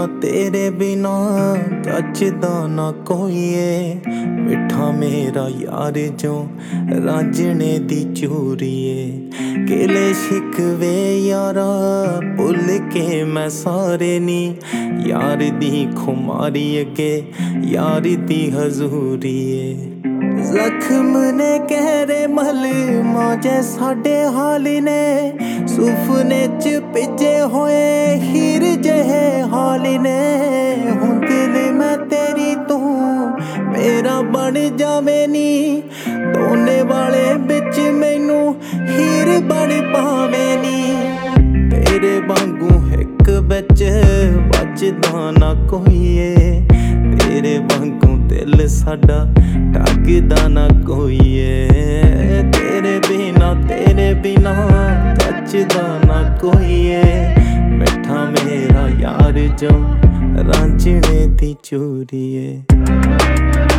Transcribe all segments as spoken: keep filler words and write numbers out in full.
तेरे बिना जचदा ना कोई है। मिठा मेरा यार जो रांझणे दी चूरी है। गिले शिकवे यारा भुल के मैं सारे नी, यार दी खुमारी अगे यार दी हजूरी है। जख्म ने कहरे मल मौजे साडे हाल ने, सुफने च भिजे होए हीर जहे हाल ने। हुण दिल मैं तेरी तू मेरा बन जावे नी, दोने वाले बिच मैनू हीर बन पावे नी। तेरे वांगू हिक बिच बचदा ना कोई है, तेरे वांगू दिल साडा टकदा ना कोई है। तेरे बिना तेरे बिना जचदा ना कोई है। मिठा मेरा यार जो रांझणे दी चूरी है।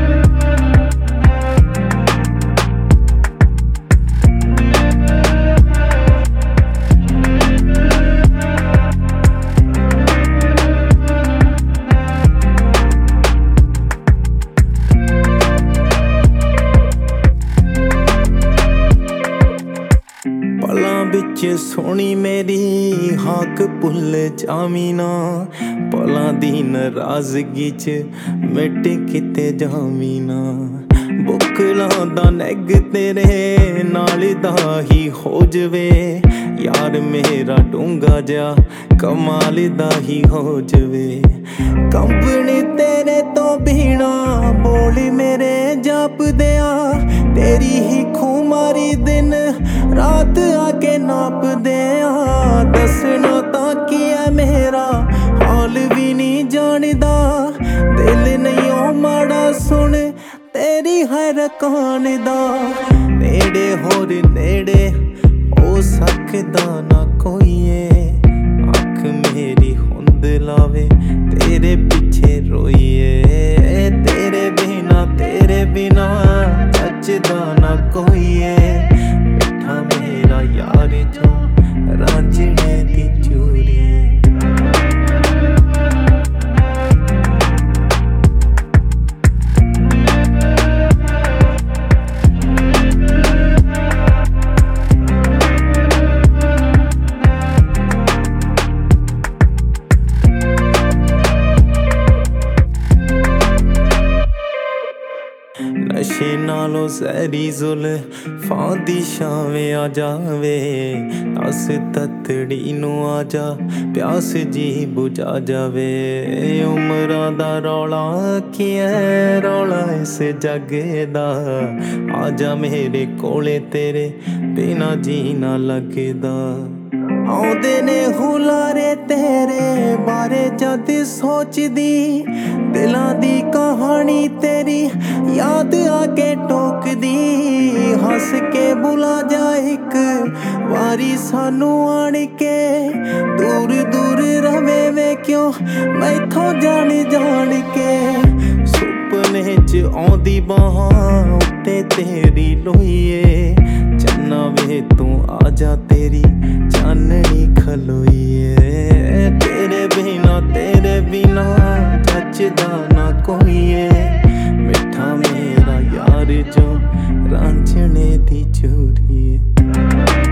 बिच सोनी मेरी हाक भुल जावी ना, पलां दी नाराजगी च मिट किते जावी ना। बुकलां दा नैग तेरे नाल दा ही हो जवे, यार मेरा डूंगा जा कमाल दा ही हो जवे। कंपनी तेरे तो बिना बोल मेरे जाप दिया, तेरी ही खुमारी दिन रात आके नाप दिया। दसना तां की है मेरा हाल भी नहीं जानदा, दिल नहीं ओ माड़ा सुन तेरी है रकान दा। नेड़े होर नेड़े हो सकदा ना कोई है, अख मेरी हुंद लावे तेरे पिछे रोइए। तेरे बिना तेरे बिना जचदा ना कोई है। मिठा मेरा यार जो रांझणे दी चूरी है। नशे नालों सहरी जुल्फां दी छावें आ जावे, दस ततड़ी नू आजा प्यास जी बुझा जावे। उमरां दा रौला की है रौला इस जग दा, आजा मेरे कोले तेरे बिना जी ना लगदा। आउंदे ने हुलारे तेरे बारे जद सोचदी, दिलां दी कहानी तेरी याद आके टोकदी। हंस के बुला जा एक वारी सानू आण के, दूर दूर रवे वे क्यों मैथों जान जान के। सुपने च आउंदी बाहां उत्ते तेरी लोईए, चन्ना वे तू आजा तेरी चाननी खलोईए। तेरे बिना तेरे बिना जचदा ना कोई है। मिठा मेरा यार जो रांझणे दी चूरी है।